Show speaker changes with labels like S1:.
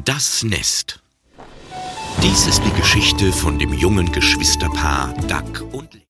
S1: Das Nest. Dies ist die Geschichte von dem jungen Geschwisterpaar Duck und